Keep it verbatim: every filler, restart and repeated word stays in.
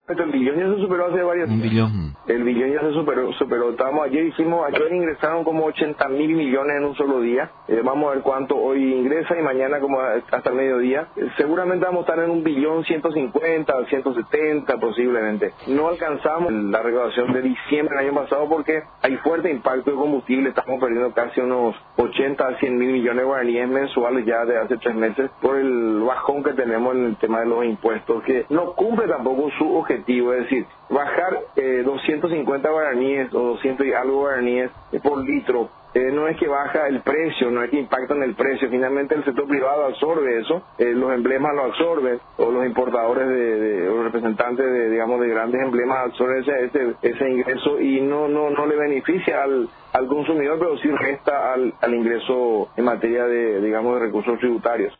El billón ya se superó hace varios Un días. billón. El billón ya se superó, superó. Estábamos, ayer hicimos, ayer ingresaron como ochenta mil millones en un solo día. Eh, vamos a ver cuánto hoy ingresa y mañana como hasta el mediodía. Eh, seguramente vamos a estar en un billón ciento cincuenta, ciento setenta posiblemente. No alcanzamos la recaudación de diciembre del año pasado porque hay fuerte impacto de combustible. Estamos perdiendo casi unos ochenta a cien mil millones de guaraníes mensuales ya de hace tres meses por el bajón que tenemos en el tema de los impuestos, que no cumple tampoco su objetivo, es decir, bajar eh, doscientos cincuenta guaraníes o doscientos y algo guaraníes eh, por litro. Eh, no es que baja el precio, no es que impacta en el precio, finalmente el sector privado absorbe eso, eh, los emblemas lo absorben, o los importadores, de, de, o los representantes de, digamos, de grandes emblemas absorben ese, ese, ese ingreso y no no no le beneficia al, al consumidor, pero sí resta al, al ingreso en materia de, digamos, de recursos tributarios.